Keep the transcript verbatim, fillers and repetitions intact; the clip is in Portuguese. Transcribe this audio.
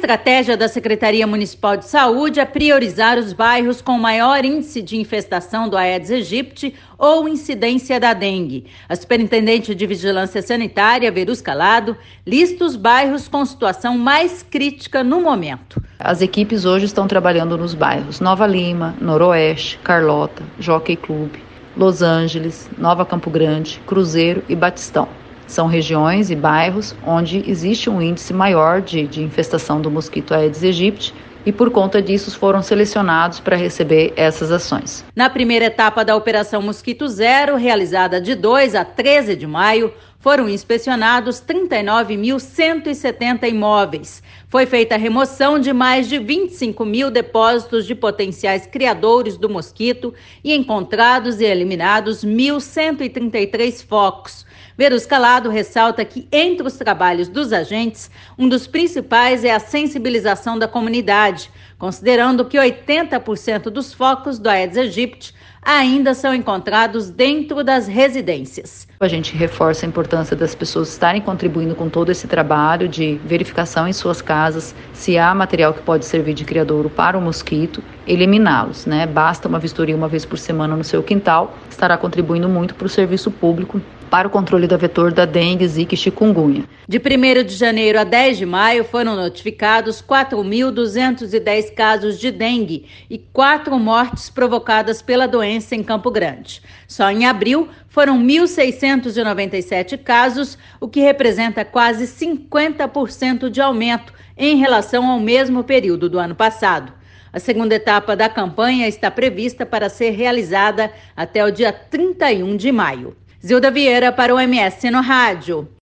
estratégia da Secretaria Municipal de Saúde é priorizar os bairros com maior índice de infestação do Aedes aegypti ou incidência da dengue. A superintendente de Vigilância Sanitária, Verus Calado, lista os bairros com situação mais crítica no momento. As equipes hoje estão trabalhando nos bairros Nova Lima, Noroeste, Carlota, Jockey Club, Los Angeles, Nova Campo Grande, Cruzeiro e Batistão. São regiões e bairros onde existe um índice maior de, de infestação do mosquito Aedes aegypti e, por conta disso, foram selecionados para receber essas ações. Na primeira etapa da Operação Mosquito Zero, realizada de dois a treze de maio, foram inspecionados trinta e nove mil cento e setenta imóveis. Foi feita a remoção de mais de vinte e cinco mil depósitos de potenciais criadores do mosquito e encontrados e eliminados mil cento e trinta e três focos. Verus Calado ressalta que, entre os trabalhos dos agentes, um dos principais é a sensibilização da comunidade, considerando que oitenta por cento dos focos do Aedes aegypti ainda são encontrados dentro das residências. A gente reforça a importância das pessoas estarem contribuindo com todo esse trabalho de verificação em suas casas, se há material que pode servir de criadouro para o mosquito, eliminá-los, né? Basta uma vistoria uma vez por semana no seu quintal, estará contribuindo muito para o serviço público, para o controle da vetor da dengue, zika e chikungunya. De primeiro de janeiro a dez de maio foram notificados quatro mil duzentos e dez casos de dengue e quatro mortes provocadas pela doença em Campo Grande. Só em abril foram mil seiscentos e noventa e sete casos, o que representa quase cinquenta por cento de aumento em relação ao mesmo período do ano passado. A segunda etapa da campanha está prevista para ser realizada até o dia trinta e um de maio. Zilda Vieira para o M S no Rádio.